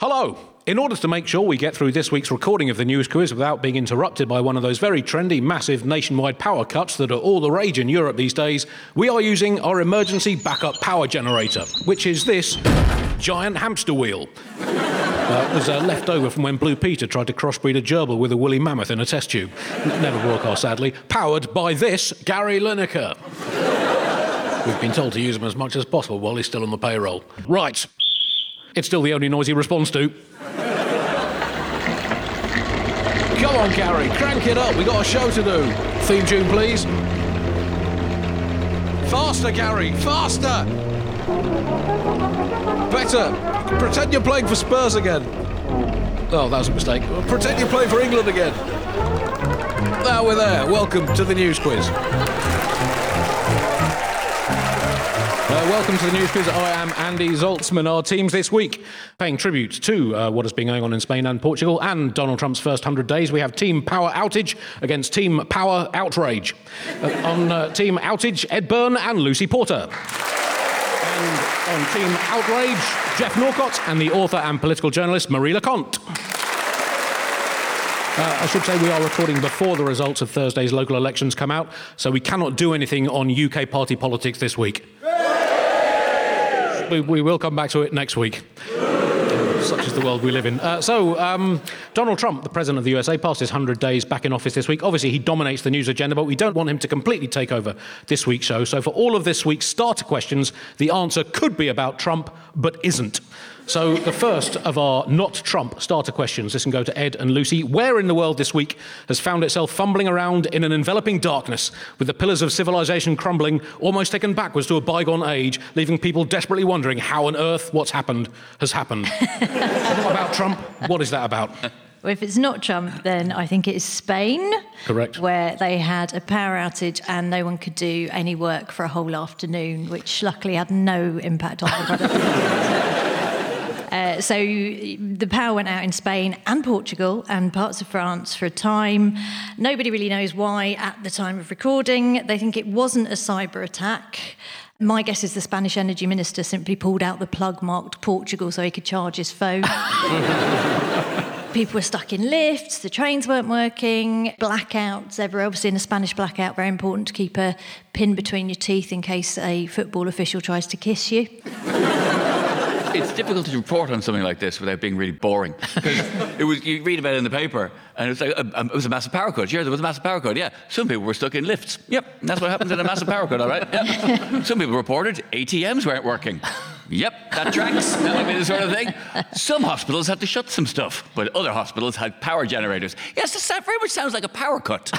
Hello! In order to make sure we get through this week's recording of the news quiz without being interrupted by one of those very trendy, massive nationwide power cuts that are all the rage in Europe these days, we are using our emergency backup power generator, which is this giant hamster wheel. It was left over from when Blue Peter tried to crossbreed a gerbil with a woolly mammoth in a test tube. Never broadcast, sadly. Powered by this Gary Lineker. We've been told to use him as much as possible while he's still on the payroll. Right. It's still the only noise he responds to. Come on, Gary, crank it up. We got a show to do. Theme tune, please. Faster, Gary, faster. Better. Pretend you're playing for Spurs again. Oh, that was a mistake. Pretend you're playing for England again. Now we're there. Welcome to the news quiz. Welcome to the news quiz. I am Andy Zaltzman. Our teams this week, paying tribute to what has been going on in Spain and Portugal and Donald Trump's first 100 days. We have Team Power Outage against Team Power Outrage. On Team Outage, Ed Byrne and Lucy Porter. And on Team Outrage, Jeff Norcott and the author and political journalist Marie Leconte. I should say we are recording before the results of Thursday's local elections come out, so we cannot do anything on UK party politics this week. We will come back to it next week. Such is the world we live in. Donald Trump, the president of the USA, passed his 100 days back in office this week. Obviously, he dominates the news agenda, but we don't want him to completely take over this week's show. So for all of this week's starter questions, the answer could be about Trump, but isn't. So the first of our not Trump starter questions, this can go to Ed and Lucy. Where in the world this week has found itself fumbling around in an enveloping darkness, with the pillars of civilization crumbling, almost taken backwards to a bygone age, leaving people desperately wondering how on earth what's happened has happened? Not about Trump. What is that about? Well, if it's not Trump, then I think it is Spain. Correct. Where they had a power outage and no one could do any work for a whole afternoon, which luckily had no impact on the product. So the power went out in Spain and Portugal and parts of France for a time. Nobody really knows why at the time of recording. They think it wasn't a cyber attack. My guess is the Spanish energy minister simply pulled out the plug marked Portugal so he could charge his phone. People were stuck in lifts, the trains weren't working, blackouts everywhere. Obviously, in a Spanish blackout, very important to keep a pin between your teeth in case a football official tries to kiss you. It's difficult to report on something like this without being really boring. Because you read about it in the paper, and it's like, it was a massive power cut. Yeah, there was a massive power cut, yeah. Some people were stuck in lifts. Yep, that's what happens in a massive power cut, all right? Yep. Some people reported ATMs weren't working. Yep, that tracks. That would be the sort of thing. Some hospitals had to shut some stuff, but other hospitals had power generators. Yes, that very much sounds like a power cut.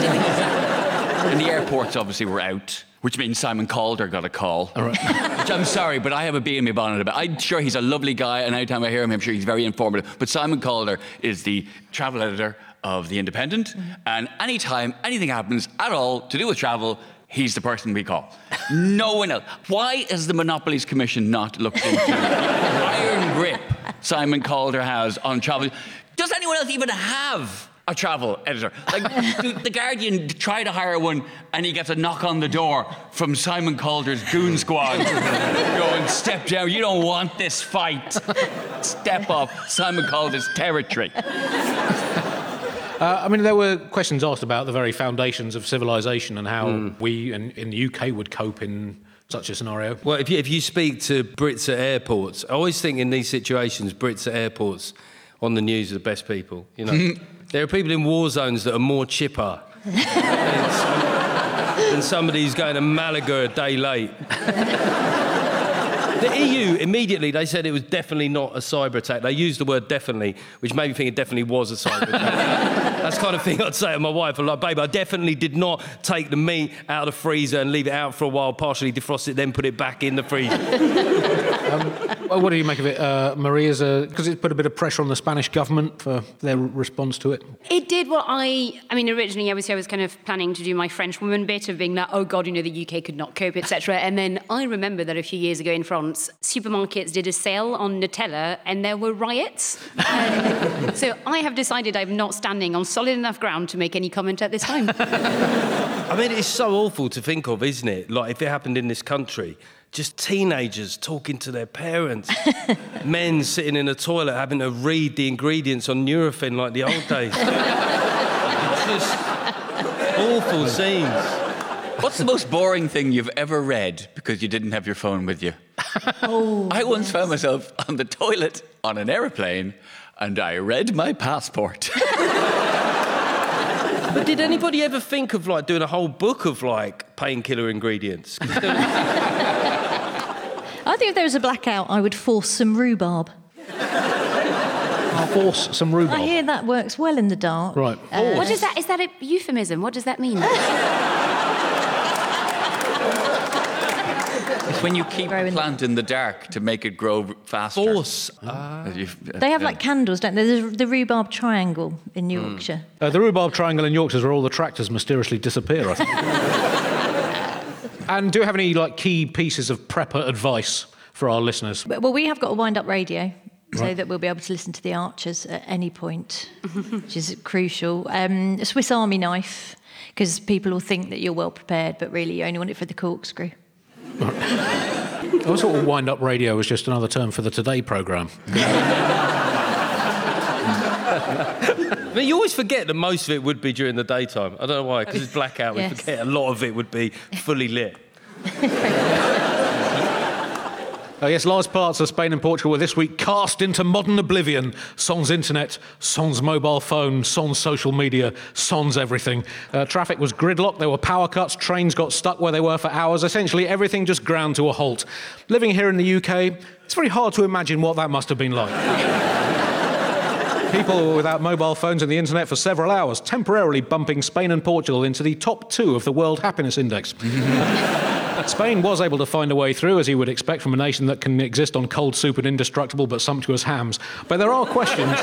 And the airports obviously were out, which means Simon Calder got a call. All right. Which I'm sorry, but I have a bee in my bonnet about. I'm sure he's a lovely guy, and anytime I hear him, I'm sure he's very informative. But Simon Calder is the travel editor of The Independent, and anytime anything happens at all to do with travel, he's the person we call. No one else. Why has the Monopolies Commission not looked into the iron grip Simon Calder has on travel? Does anyone else even have a travel editor? Like, the Guardian tried to hire one, and he gets a knock on the door from Simon Calder's goon squad. Going, step down, you don't want this fight. Step up Simon Calder's territory. There were questions asked about the very foundations of civilization and how we in the UK would cope in such a scenario. Well, if you speak to Brits at airports, I always think in these situations, Brits at airports on the news are the best people, you know. There are people in war zones that are more chipper than somebody who's going to Malaga a day late. The EU, immediately, they said it was definitely not a cyber attack. They used the word definitely, which made me think it definitely was a cyber attack. That's the kind of thing I'd say to my wife. I'm like, babe, I definitely did not take the meat out of the freezer and leave it out for a while, partially defrost it, then put it back in the freezer. What do you make of it, Marie? Because it put a bit of pressure on the Spanish government for their response to it? It did. Well, originally, I was kind of planning to do my French woman bit of being like, oh God, the UK could not cope, etc. And then I remember that a few years ago in France, supermarkets did a sale on Nutella and there were riots. So I have decided I'm not standing on solid enough ground to make any comment at this time. It's so awful to think of, isn't it? Like, if it happened in this country, just teenagers talking to their parents, men sitting in a toilet having to read the ingredients on Nurofen like the old days. It's just awful scenes. What's the most boring thing you've ever read because you didn't have your phone with you? I once found myself on the toilet on an aeroplane and I read my passport. But did anybody ever think of like doing a whole book of like painkiller ingredients? I think if there was a blackout, I would force some rhubarb. I'll force some rhubarb. I hear that works well in the dark. Right. What is that? Is that a euphemism? What does that mean? It's when you keep a plant in the dark to make it grow faster. Force. They have like candles, don't they? There's the rhubarb triangle in Yorkshire. The rhubarb triangle in Yorkshire is where all the tractors mysteriously disappear, I think. And do you have any like key pieces of prepper advice for our listeners? Well, we have got a wind-up radio, so that we'll be able to listen to the Archers at any point, which is crucial. A Swiss Army knife, because people will think that you're well prepared, but really you only want it for the corkscrew. I always thought wind-up radio was just another term for the Today programme. I mean, you always forget that most of it would be during the daytime. I don't know why, because it's blackout. Yes. We forget a lot of it would be fully lit. Yes, large parts of Spain and Portugal were this week cast into modern oblivion. Sans internet, sans mobile phone, sans social media, sans everything. Traffic was gridlocked, there were power cuts, trains got stuck where they were for hours. Essentially, everything just ground to a halt. Living here in the UK, it's very hard to imagine what that must have been like. People were without mobile phones and the internet for several hours, temporarily bumping Spain and Portugal into the top 2 of the World Happiness Index. Spain was able to find a way through, as you would expect from a nation that can exist on cold soup and indestructible but sumptuous hams. But there are questions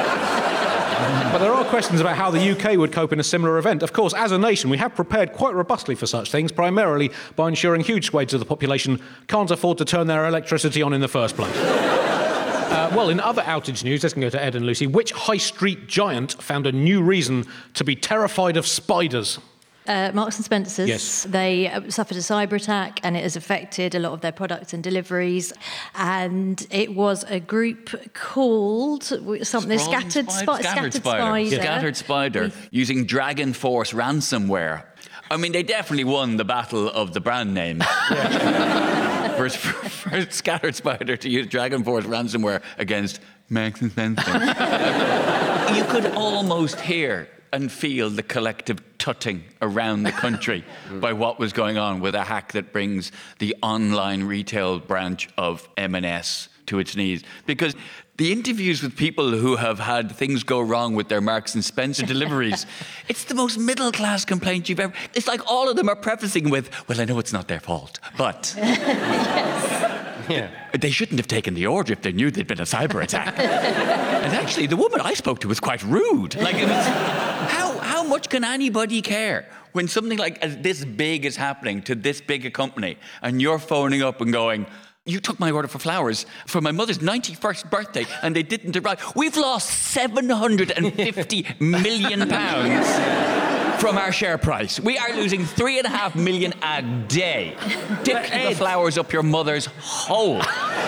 about how the UK would cope in a similar event. Of course, as a nation, we have prepared quite robustly for such things, primarily by ensuring huge swathes of the population can't afford to turn their electricity on in the first place. Well, in other outage news, let's go to Ed and Lucy. Which high street giant found a new reason to be terrified of spiders? Marks and Spencer's. Yes. They suffered a cyber attack and it has affected a lot of their products and deliveries. And it was a group called something Scattered Spider. Scattered Spider using Dragon Force ransomware. I mean, they definitely won the battle of the brand name. For Scattered Spider to use Dragon Force ransomware against Marks and Spencer. You could almost hear and feel the collective tutting around the country by what was going on with a hack that brings the online retail branch of M&S to its knees. Because the interviews with people who have had things go wrong with their Marks and Spencer deliveries, it's the most middle-class complaint you've ever... It's like all of them are prefacing with, well, I know it's not their fault, but... Yeah. They shouldn't have taken the order if they knew there'd been a cyber attack. And actually, the woman I spoke to was quite rude. Like, it was, how much can anybody care when something like this big is happening to this big a company and you're phoning up and going, you took my order for flowers for my mother's 91st birthday and they didn't arrive. We've lost £750 million from our share price. We are losing £3.5 million a day. Dick the flowers up your mother's hole.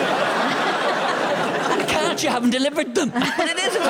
Can't you haven't delivered them? But it isn't.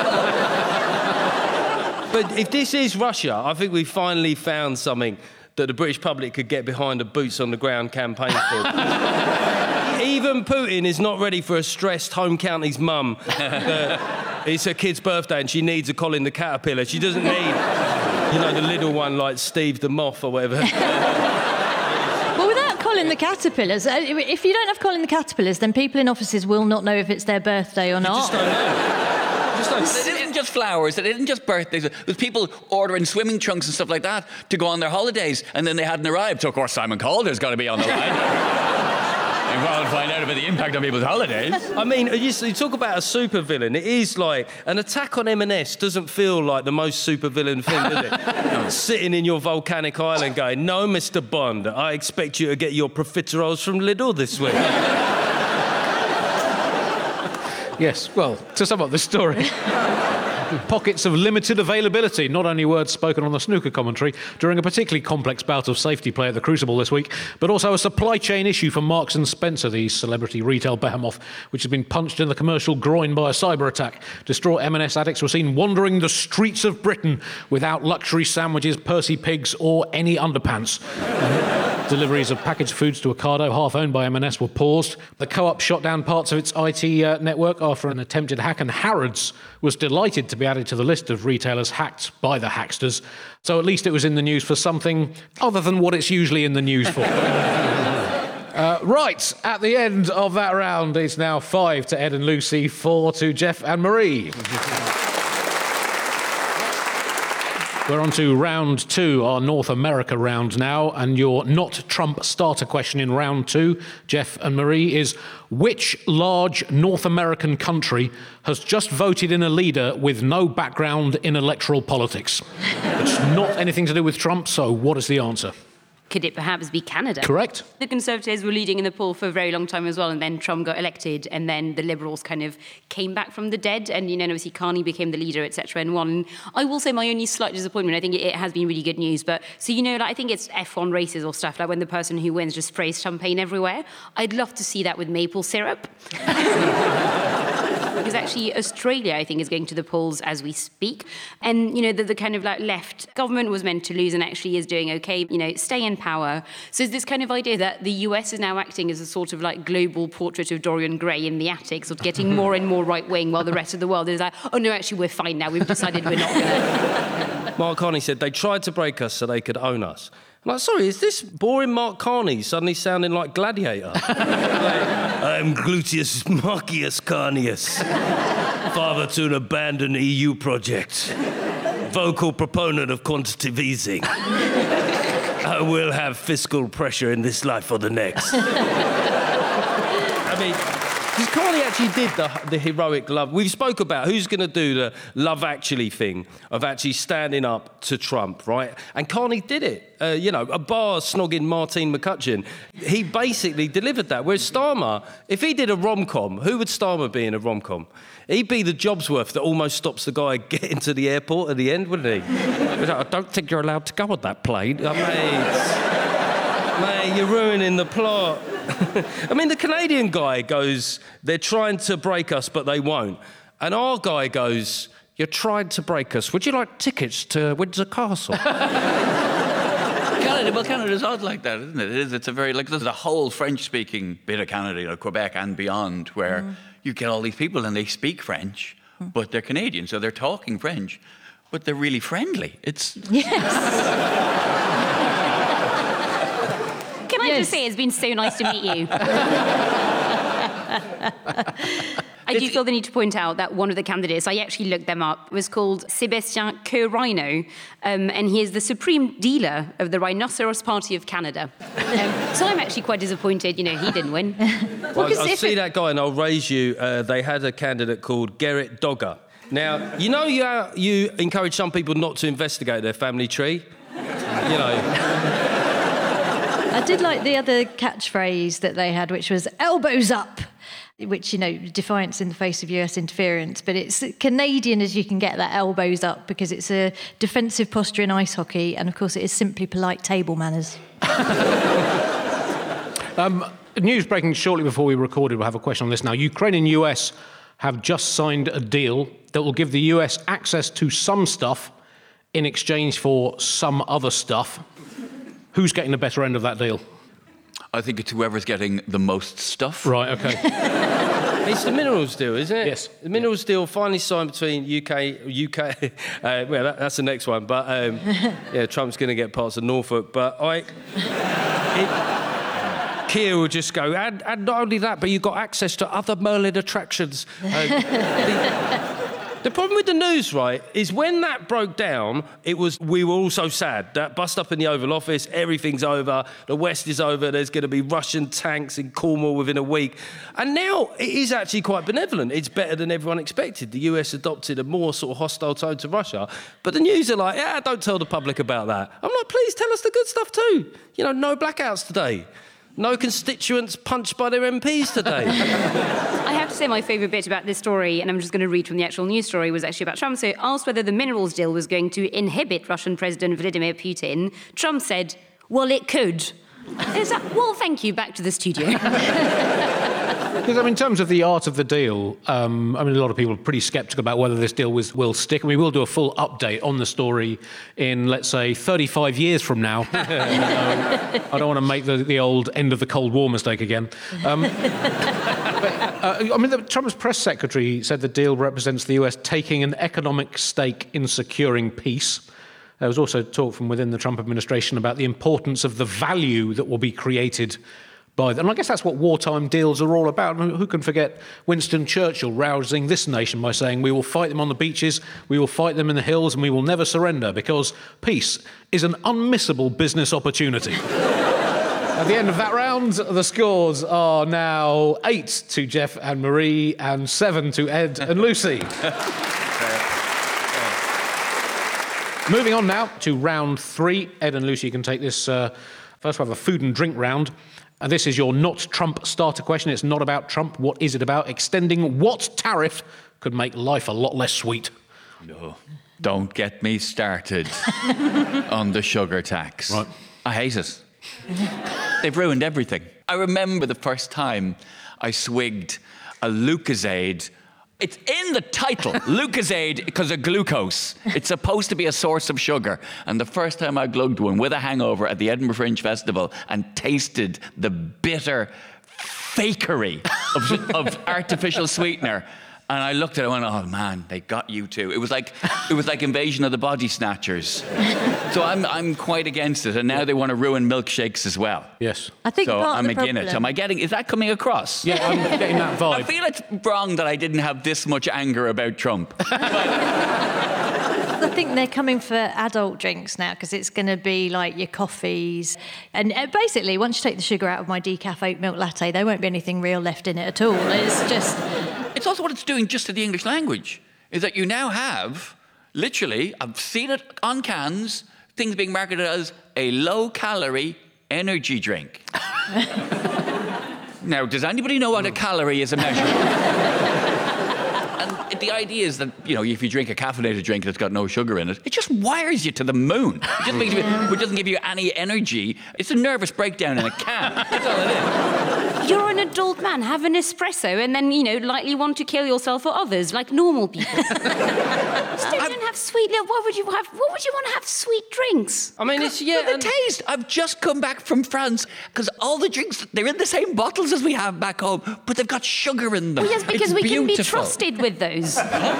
But if this is Russia, I think we finally found something that the British public could get behind a boots-on-the-ground campaign for. Even Putin is not ready for a stressed home county's mum. It's her kid's birthday and she needs a Colin the Caterpillar. She doesn't need, the little one like Steve the Moth or whatever. Well, without Colin the Caterpillars, if you don't have Colin the Caterpillars, then people in offices will not know if it's their birthday or not. Just don't know. It isn't just flowers, it isn't just birthdays. There's people ordering swimming trunks and stuff like that to go on their holidays, and then they hadn't arrived. So, of course, Simon Calder's got to be on the line. And we'll find out about the impact on people's holidays. I mean, you talk about a supervillain. It is like an attack on M&S doesn't feel like the most supervillain thing, does it? No. Sitting in your volcanic island going, no, Mr. Bond, I expect you to get your profiteroles from Lidl this week. Yes, well, to sum up this story, Pockets of limited availability, not only words spoken on the snooker commentary during a particularly complex bout of safety play at the Crucible this week, but also a supply chain issue for Marks & Spencer, the celebrity retail behemoth, which has been punched in the commercial groin by a cyber attack. Distraught M&S addicts were seen wandering the streets of Britain without luxury sandwiches, Percy Pigs or any underpants. Deliveries of packaged foods to Ocado, half owned by M&S, were paused. The Co-op shot down parts of its IT network after an attempted hack, and Harrods was delighted to be added to the list of retailers hacked by the hacksters. So at least it was in the news for something other than what it's usually in the news for. Right, at the end of that round, it's now 5 to Ed and Lucy, 4 to Jeff and Marie. We're on to round 2, our North America round now, and your not Trump starter question in round 2, Jeff and Marie, is which large North American country has just voted in a leader with no background in electoral politics? It's not anything to do with Trump, so what is the answer? Could it perhaps be Canada? Correct. The Conservatives were leading in the poll for a very long time as well, and then Trump got elected, and then the Liberals kind of came back from the dead, and, obviously Carney became the leader, etc., and won. I will say my only slight disappointment, I think it has been really good news, but, I think it's F1 races or stuff, like when the person who wins just sprays champagne everywhere. I'd love to see that with maple syrup. Because actually Australia, I think, is going to the polls as we speak. And, the kind of left government was meant to lose and actually is doing okay, stay in power. So there's this kind of idea that the US is now acting as a sort of global portrait of Dorian Gray in the attic, sort of getting more and more right-wing while the rest of the world is oh no, actually we're fine now, we've decided we're not going to. Mark Carney said they tried to break us so they could own us. I'm like, sorry, is this boring Mark Carney suddenly sounding like Gladiator? I'm Gluteus Marcius Carneus, father to an abandoned EU project, vocal proponent of quantitative easing. I will have fiscal pressure in this life or the next. I mean, because Carney actually did the heroic love. We've spoke about who's going to do the Love Actually thing of actually standing up to Trump, right? And Carney did it. A bar snogging Martine McCutcheon. He basically delivered that. Whereas Starmer, if he did a rom-com, who would Starmer be in a rom-com? He'd be the Jobsworth that almost stops the guy getting to the airport at the end, wouldn't he? I don't think you're allowed to go on that plane. Mate, you're ruining the plot. I mean, the Canadian guy goes, they're trying to break us, but they won't. And our guy goes, you're trying to break us. Would you like tickets to Windsor Castle? Canada's odd like that, isn't it? It's a very, there's a whole French-speaking bit of Canada, Quebec and beyond, where you get all these people and they speak French, but they're Canadian, so they're talking French, but they're really friendly. Yes. Can I just say it's been so nice to meet you? I do feel the need to point out that one of the candidates, I actually looked them up, was called Sébastien Coe-Rhino, and he is the supreme dealer of the Rhinoceros Party of Canada. So I'm actually quite disappointed, he didn't win. Well, I'll see that guy and I'll raise you. They had a candidate called Gerrit Dogger. Now, you encourage some people not to investigate their family tree? I did like the other catchphrase that they had, which was elbows up, which, defiance in the face of US interference. But it's Canadian as you can get, that elbows up, because it's a defensive posture in ice hockey. And, of course, it is simply polite table manners. News breaking shortly before we recorded. We'll have a question on this now. Ukraine and US have just signed a deal that will give the US access to some stuff in exchange for some other stuff. Who's getting the better end of that deal? I think it's whoever's getting the most stuff. Right, OK. It's the minerals deal, isn't it? Yes. The minerals deal finally signed between UK. Well, that's the next one. But, Trump's going to get parts of Norfolk. But Keir will just go, and not only that, but you've got access to other Merlin attractions. The problem with the news, right, is when that broke down, we were all so sad. That bust up in the Oval Office, everything's over, the West is over, there's going to be Russian tanks in Cornwall within a week. And now it is actually quite benevolent. It's better than everyone expected. The US adopted a more sort of hostile tone to Russia. But the news are like, don't tell the public about that. I'm like, please tell us the good stuff too. No blackouts today. No constituents punched by their MPs today. I have to say my favourite bit about this story, and I'm just going to read from the actual news story, was actually about Trump. So asked whether the minerals deal was going to inhibit Russian President Vladimir Putin, Trump said, well, it could. Is that, well, thank you, back to the studio. Because, I mean, in terms of the art of the deal, I mean, a lot of people are pretty sceptical about whether this deal will stick. And we will do a full update on the story in, let's say, 35 years from now. I don't want to make the old end of the Cold War mistake again. Trump's press secretary said the deal represents the US taking an economic stake in securing peace. There was also talk from within the Trump administration about the importance of the value that will be created by them. And I guess that's what wartime deals are all about. Who can forget Winston Churchill rousing this nation by saying, we will fight them on the beaches, we will fight them in the hills, and we will never surrender, because peace is an unmissable business opportunity. At the end of that round, the scores are now 8 to Jeff and Marie and 7 to Ed and Lucy. Moving on now to round 3. Ed and Lucy, you can take this. First, we have a food and drink round. And this is your not Trump starter question. It's not about Trump. What is it about? Extending what tariff could make life a lot less sweet? No, don't get me started on the sugar tax. Right. I hate it. They've ruined everything. I remember the first time I swigged a Lucozade. It's in the title, Lucozade, because of glucose. It's supposed to be a source of sugar. And the first time I glugged one with a hangover at the Edinburgh Fringe Festival and tasted the bitter fakery of artificial sweetener, and I looked at it and went, oh man, they got you too. It was like Invasion of the Body Snatchers. So I'm quite against it. And now they want to ruin milkshakes as well. Yes. I think So part I'm of the against it. Is that coming across? Yeah, I'm getting that I vibe. feel it's wrong that I didn't have this much anger about Trump. I think they're coming for adult drinks now, because it's going to be like your coffees. And basically, once you take the sugar out of my decaf oat milk latte, there won't be anything real left in it at all. It's just... It's also what it's doing just to the English language, is that you now have, literally, I've seen it on cans, things being marketed as a low-calorie energy drink. Now, does anybody know what a calorie is a measure? And the idea is that, you know, if you drink a caffeinated drink that's got no sugar in it, it just wires you to the moon. It just makes you, it doesn't give you any energy. It's a nervous breakdown in a can. That's all it is. You're an adult man, have an espresso, and then, you know, likely want to kill yourself or others, like normal people. Just don't have sweet... What would you want to have sweet drinks? I mean, it's... Yeah, But the taste. I've just come back from France, because all the drinks, they're in the same bottles as we have back home, but they've got sugar in them. Well, yes, because It's we can be beautiful. trusted with those.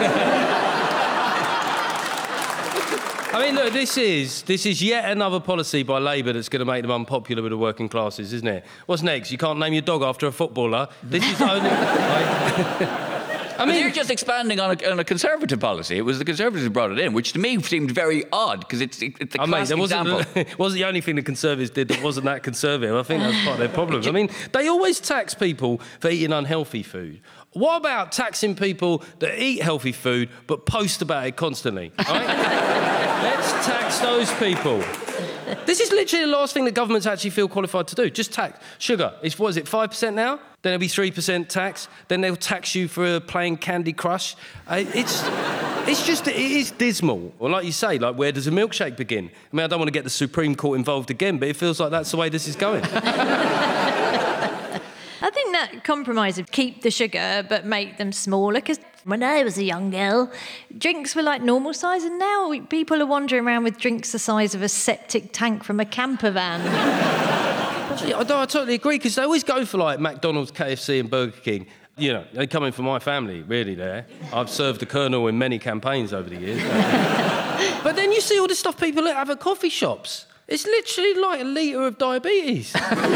I mean, look, this is yet another policy by Labour that's going to make them unpopular with the working classes, isn't it? What's next? You can't name your dog after a footballer. This is only... I But mean, you're just expanding on a Conservative policy. It was the Conservatives who brought it in, which to me seemed very odd, because it's a classic example. It wasn't the only thing the Conservatives did that wasn't that conservative. I think that's part of their problem. I mean, they always tax people for eating unhealthy food. What about taxing people that eat healthy food but post about it constantly? Right? Let's tax those people. This is literally the last thing that governments actually feel qualified to do. Just tax. Sugar, it's, what is it, 5% now? Then it'll be 3% tax. Then they'll tax you for playing Candy Crush. It is dismal. Well, like you say, like, where does a milkshake begin? I mean, I don't want to get the Supreme Court involved again, but it feels like that's the way this is going. I think that compromise of keep the sugar but make them smaller, because when I was a young girl, drinks were like normal size, and now people are wandering around with drinks the size of a septic tank from a camper van. I totally agree, because they always go for, like, McDonald's, KFC and Burger King. You know, they come in for my family, really, there. I've served the Colonel in many campaigns over the years. But then you see all the stuff people have at coffee shops. It's literally like a litre of diabetes.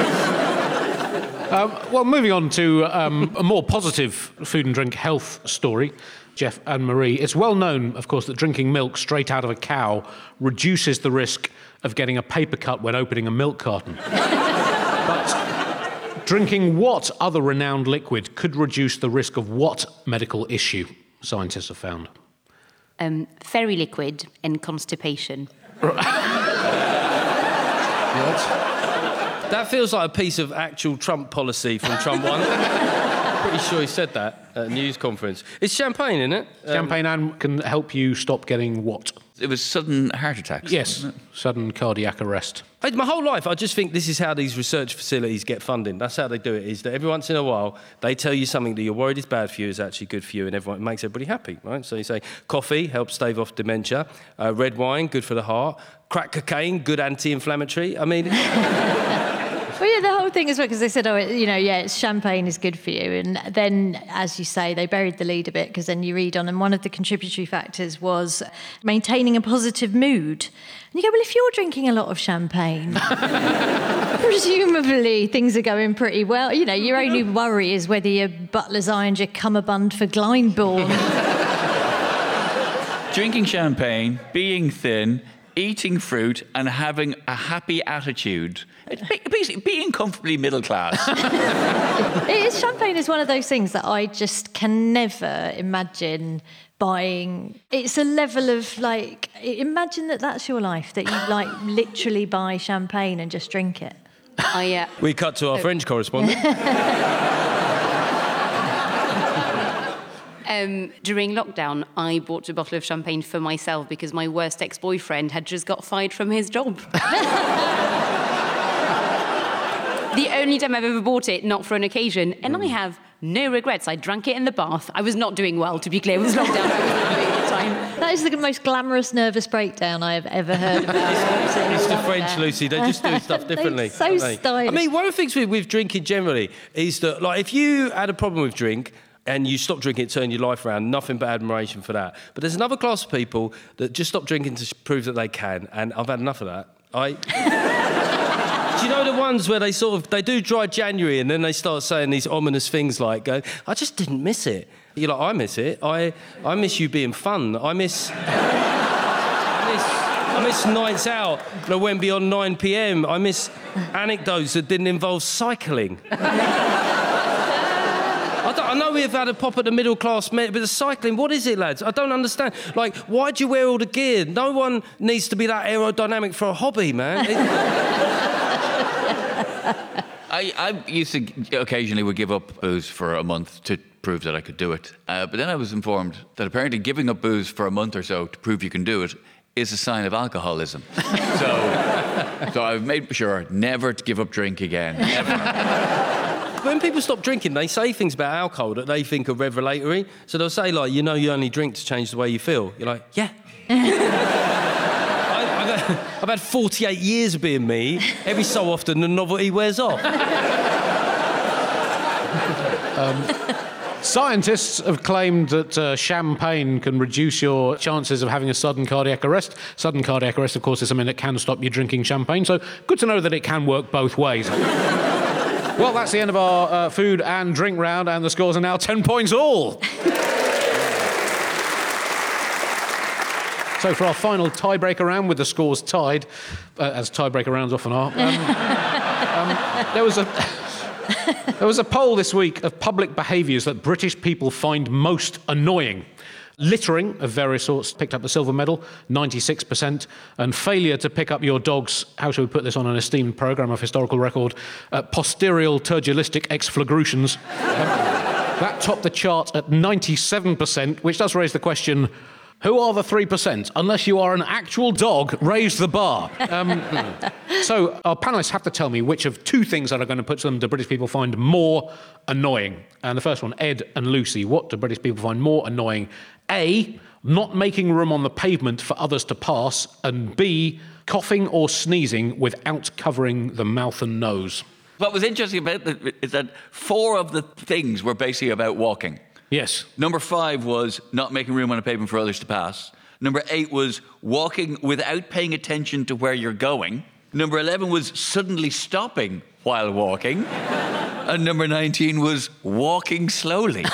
Well, moving on to a more positive food and drink health story, Jeff and Marie. It's well known, of course, that drinking milk straight out of a cow reduces the risk of getting a paper cut when opening a milk carton. But drinking what other renowned liquid could reduce the risk of what medical issue, scientists have found? Ferry liquid and constipation. That feels like a piece of actual Trump policy from Trump 1. Pretty sure he said that at a news conference. It's champagne, isn't it? Champagne and can help you stop getting what? It was sudden heart attacks. Yes, sudden cardiac arrest. My whole life, I just think this is how these research facilities get funding. That's how they do it, is that every once in a while, they tell you something that you're worried is bad for you is actually good for you, and it makes everybody happy, right? So you say, coffee helps stave off dementia, red wine, good for the heart, crack cocaine, good anti-inflammatory. I mean... Well, yeah, the whole thing as well, because they said, it's champagne is good for you. And then, as you say, they buried the lead a bit, because then you read on, and one of the contributory factors was maintaining a positive mood. And you go, well, if you're drinking a lot of champagne, presumably things are going pretty well. You know, your only worry is whether your butler's ironed your cummerbund for Glyndebourne. Drinking champagne, being thin, eating fruit and having a happy attitude. It's basically being comfortably middle class. Champagne is one of those things that I just can never imagine buying. It's a level of, like, imagine that's your life, that you, like, literally buy champagne and just drink it. Oh, yeah. We cut to our French correspondent. During lockdown, I bought a bottle of champagne for myself because my worst ex-boyfriend had just got fired from his job. The only time I've ever bought it, not for an occasion, and I have no regrets. I drank it in the bath. I was not doing well, to be clear, with lockdown. I was not doing it at the time. That is the most glamorous nervous breakdown I have ever heard about. It's the French, Lucy. They just do stuff differently. They're so stylish. I mean, one of the things with drinking generally is that, like, if you had a problem with drink and you stop drinking, it turned your life around, nothing but admiration for that. But there's another class of people that just stop drinking to prove that they can, and I've had enough of that. Do you know the ones where they do dry January and then they start saying these ominous things like, I just didn't miss it. You're like, I miss it. I miss you being fun. I miss nights out that went beyond 9 p.m. I miss anecdotes that didn't involve cycling. I know we've had a pop at the middle class, but the cycling, what is it, lads? I don't understand. Like, why do you wear all the gear? No one needs to be that aerodynamic for a hobby, man. I used to occasionally would give up booze for a month to prove that I could do it. But then I was informed that apparently giving up booze for a month or so to prove you can do it is a sign of alcoholism. So I've made sure never to give up drink again. Never. When people stop drinking, they say things about alcohol that they think are revelatory. So they'll say, like, you only drink to change the way you feel. You're like, yeah. I've had 48 years of being me. Every so often, the novelty wears off. Scientists have claimed that champagne can reduce your chances of having a sudden cardiac arrest. Sudden cardiac arrest, of course, is something that can stop you drinking champagne. So good to know that it can work both ways. Well, that's the end of our food and drink round, and the scores are now 10 points all. So for our final tiebreaker round, with the scores tied, as tiebreaker rounds often are, there was a poll this week of public behaviours that British people find most annoying. Littering of various sorts picked up the silver medal, 96%, and failure to pick up your dog's, how shall we put this on an esteemed programme of historical record, posterior tergilistic exflagrations. That topped the chart at 97%, which does raise the question, who are the 3%? Unless you are an actual dog, raise the bar. So our panellists have to tell me which of two things that are going to put them do British people find more annoying. And the first one, Ed and Lucy, what do British people find more annoying? A, not making room on the pavement for others to pass, and B, coughing or sneezing without covering the mouth and nose. What was interesting about it is that 4 of the things were basically about walking. Yes. Number 5 was not making room on a pavement for others to pass. Number 8 was walking without paying attention to where you're going. Number 11 was suddenly stopping while walking. And number 19 was walking slowly.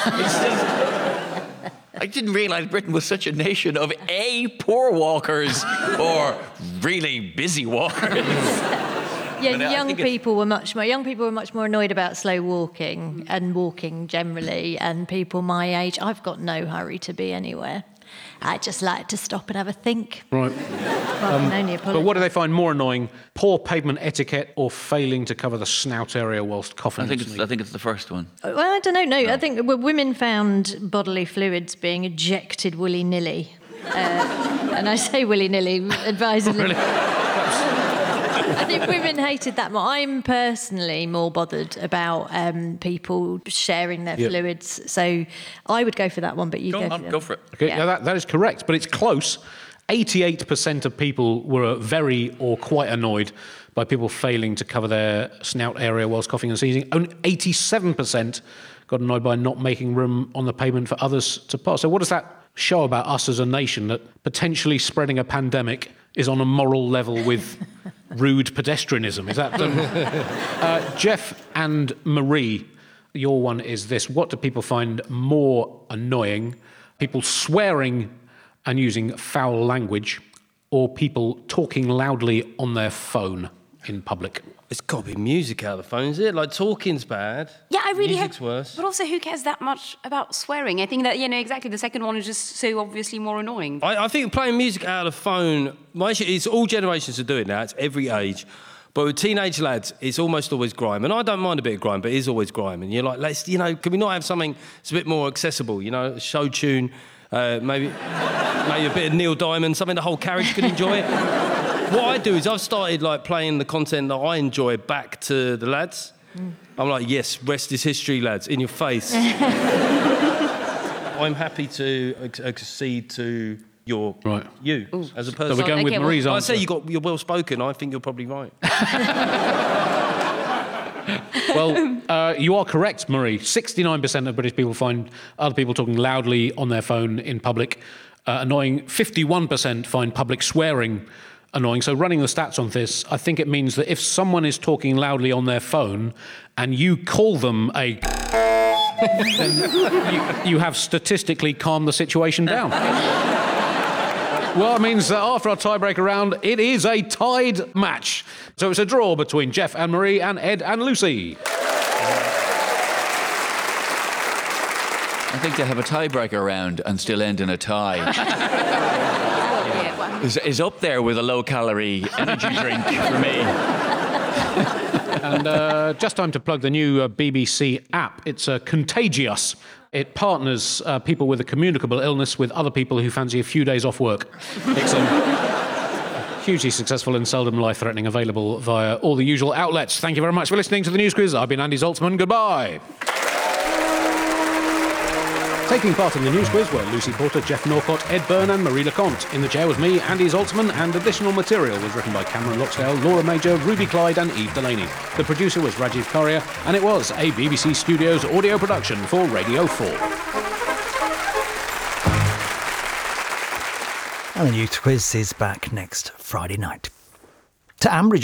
I didn't realise Britain was such a nation of poor walkers or really busy walkers. Yeah, young people were much more annoyed about slow walking and walking generally, and people my age, I've got no hurry to be anywhere. I just like to stop and have a think. Right. Well, I can only But apologise. what do they find more annoying? Poor pavement etiquette or failing to cover the snout area whilst coughing? I think it's the first one. Well, I don't know. No, I think women found bodily fluids being ejected willy-nilly. And I say willy-nilly advisedly. Really? I think women hated that more. I'm personally more bothered about people sharing their fluids. So I would go for that one, but you Go for it. Okay, Yeah. yeah, that is correct, but it's close. 88% of people were very or quite annoyed by people failing to cover their snout area whilst coughing and sneezing. Only 87% got annoyed by not making room on the pavement for others to pass. So what does that show about us as a nation, that potentially spreading a pandemic is on a moral level with rude pedestrianism? Is that... Jeff and Marie, your one is this. What do people find more annoying? People swearing and using foul language, or people talking loudly on their phone in public? It's got to be music out of the phone, is it? Like, talking's bad. Yeah, I really Music's worse. But also, who cares that much about swearing? I think that, exactly. The second one is just so obviously more annoying. I think playing music out of the phone, it's all generations are doing that. It's every age. But with teenage lads, it's almost always grime. And I don't mind a bit of grime, but it is always grime. And you're like, can we not have something that's a bit more accessible? A show tune, maybe a bit of Neil Diamond, something the whole carriage can enjoy. What I do is I've started playing the content that I enjoy back to the lads. I'm like, yes, rest is history, lads, in your face. I'm happy to accede to you as a person. So we're going with Marie's answer. I say you're well spoken. I think you're probably right. Well, you are correct, Marie. 69% of British people find other people talking loudly on their phone in public annoying. 51% find public swearing annoying. So running the stats on this, I think it means that if someone is talking loudly on their phone and you call them a then you have statistically calmed the situation down. Well, it means that after our tiebreaker round, it is a tied match. So it's a draw between Jeff and Marie and Ed and Lucy. I think they have a tiebreaker round and still end in a tie. Is up there with a low-calorie energy drink for me. And just time to plug the new BBC app. It's Contagious. It partners people with a communicable illness with other people who fancy a few days off work. It's hugely successful and seldom life-threatening, available via all the usual outlets. Thank you very much for listening to the News Quiz. I've been Andy Zaltzman. Goodbye. Taking part in the News Quiz were Lucy Porter, Jeff Norcott, Ed Byrne and Marie LeConte. In the chair was me, Andy Zaltzman, and additional material was written by Cameron Loxdale, Laura Major, Ruby Clyde and Eve Delaney. The producer was Rajiv Karia, and it was a BBC Studios audio production for Radio 4. And the News Quiz is back next Friday night. To Ambridge.